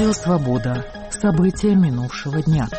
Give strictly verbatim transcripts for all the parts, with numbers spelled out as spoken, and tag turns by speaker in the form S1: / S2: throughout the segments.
S1: Радио «Свобода». События минувшего дня.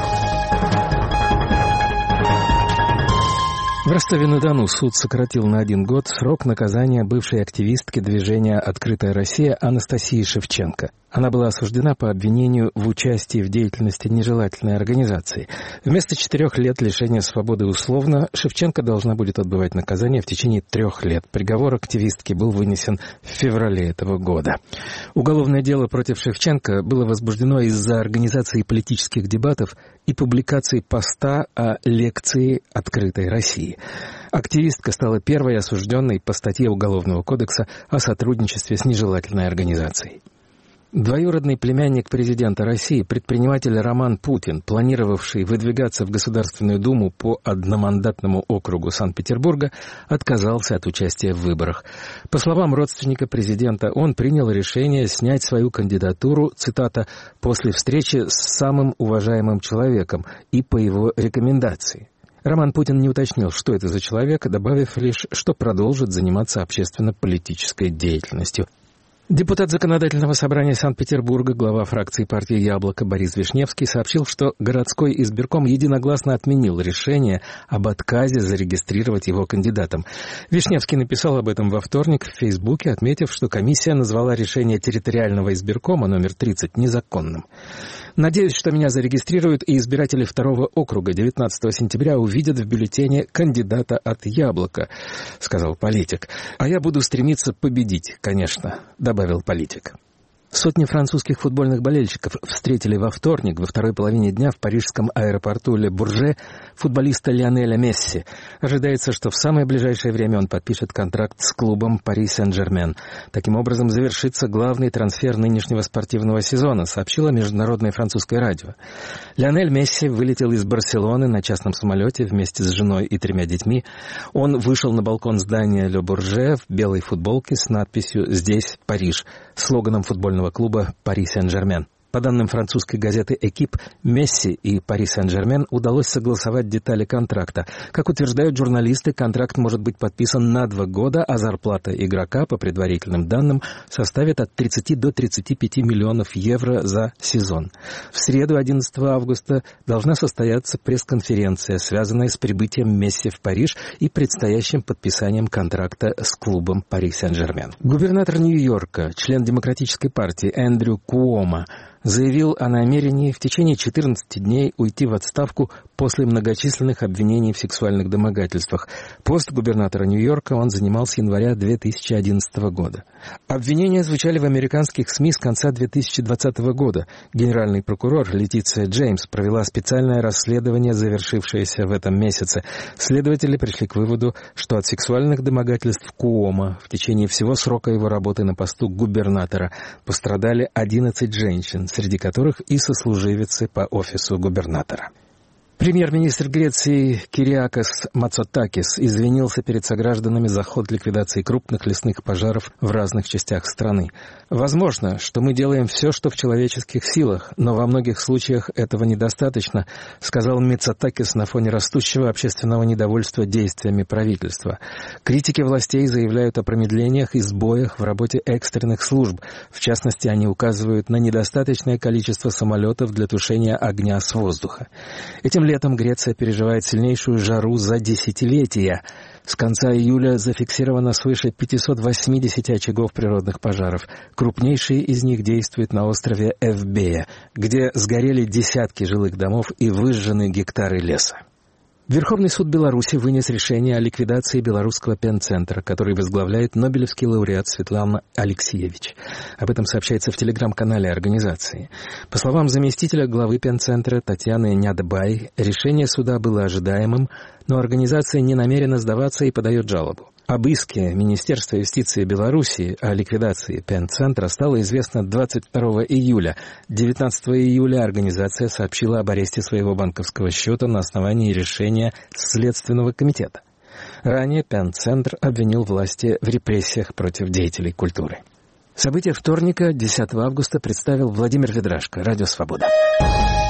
S2: В Ростове-на-Дону суд сократил на один год срок наказания бывшей активистки движения «Открытая Россия» Анастасии Шевченко. Она была осуждена по обвинению в участии в деятельности нежелательной организации. Вместо четырех лет лишения свободы условно Шевченко должна будет отбывать наказание в течение трех лет. Приговор активистки был вынесен в феврале этого года. Уголовное дело против Шевченко было возбуждено из-за организации политических дебатов и публикации поста о лекции «Открытой России». Активистка стала первой осужденной по статье Уголовного кодекса о сотрудничестве с нежелательной организацией. Двоюродный племянник президента России, предприниматель Роман Путин, планировавший выдвигаться в Государственную Думу по одномандатному округу Санкт-Петербурга, отказался от участия в выборах. По словам родственника президента, он принял решение снять свою кандидатуру, цитата, «после встречи с самым уважаемым человеком и по его рекомендации». Роман Путин не уточнил, что это за человек, добавив лишь, что продолжит заниматься общественно-политической деятельностью. Депутат Законодательного собрания Санкт-Петербурга, глава фракции партии «Яблоко» Борис Вишневский сообщил, что городской избирком единогласно отменил решение об отказе зарегистрировать его кандидатом. Вишневский написал об этом во вторник в Фейсбуке, отметив, что комиссия назвала решение территориального избиркома номер тридцать незаконным. «Надеюсь, что меня зарегистрируют, и избиратели второго округа девятнадцатого сентября увидят в бюллетене кандидата от «Яблока», — сказал политик. «А я буду стремиться победить, конечно», — добавил политик. Сотни французских футбольных болельщиков встретили во вторник, во второй половине дня в парижском аэропорту Ле Бурже футболиста Лионеля Месси. Ожидается, что в самое ближайшее время он подпишет контракт с клубом Пари Сен-Жермен. Таким образом, завершится главный трансфер нынешнего спортивного сезона, сообщило Международное французское радио. Лионель Месси вылетел из Барселоны на частном самолете вместе с женой и тремя детьми. Он вышел на балкон здания Ле Бурже в белой футболке с надписью «Здесь Париж», слоганом футбольного клуба «Пари Сен-Жермен». По данным французской газеты «Экип», Месси и Пари Сен-Жермен удалось согласовать детали контракта. Как утверждают журналисты, контракт может быть подписан на два года, а зарплата игрока, по предварительным данным, составит от тридцати до тридцати пяти миллионов евро за сезон. В среду, одиннадцатого августа, должна состояться пресс-конференция, связанная с прибытием Месси в Париж и предстоящим подписанием контракта с клубом Пари Сен-Жермен. Губернатор Нью-Йорка, член Демократической партии Эндрю Куомо, заявил о намерении в течение четырнадцати дней уйти в отставку после многочисленных обвинений в сексуальных домогательствах. Пост губернатора Нью-Йорка он занимал с января две тысячи одиннадцатого года. Обвинения звучали в американских СМИ с конца две тысячи двадцатого года. Генеральный прокурор Летиция Джеймс провела специальное расследование, завершившееся в этом месяце. Следователи пришли к выводу, что от сексуальных домогательств Куомо в течение всего срока его работы на посту губернатора пострадали одиннадцать женщин, среди которых и сослуживицы по офису губернатора. Премьер-министр Греции Кириакос Мацотакис извинился перед согражданами за ход ликвидации крупных лесных пожаров в разных частях страны. «Возможно, что мы делаем все, что в человеческих силах, но во многих случаях этого недостаточно», сказал Мицотакис на фоне растущего общественного недовольства действиями правительства. Критики властей заявляют о промедлениях и сбоях в работе экстренных служб. В частности, они указывают на недостаточное количество самолетов для тушения огня с воздуха. Этим летом Греция переживает сильнейшую жару за десятилетия. С конца июля зафиксировано свыше пятисот восьмидесяти очагов природных пожаров. Крупнейший из них действует на острове Эвбея, где сгорели десятки жилых домов и выжжены гектары леса. Верховный суд Беларуси вынес решение о ликвидации белорусского пенцентра, который возглавляет нобелевский лауреат Светлана Алексиевич. Об этом сообщается в телеграм-канале организации. По словам заместителя главы пенцентра Татьяны Нядбай, решение суда было ожидаемым, но организация не намерена сдаваться и подает жалобу. Об иске Министерства юстиции Беларуси о ликвидации пенцентра стало известно двадцать второго июля. девятнадцатого июля организация сообщила об аресте своего банковского счета на основании решения Следственного комитета. Ранее пенцентр обвинил власти в репрессиях против деятелей культуры. События вторника, десятого августа, представил Владимир Ведрашко, Радио «Свобода».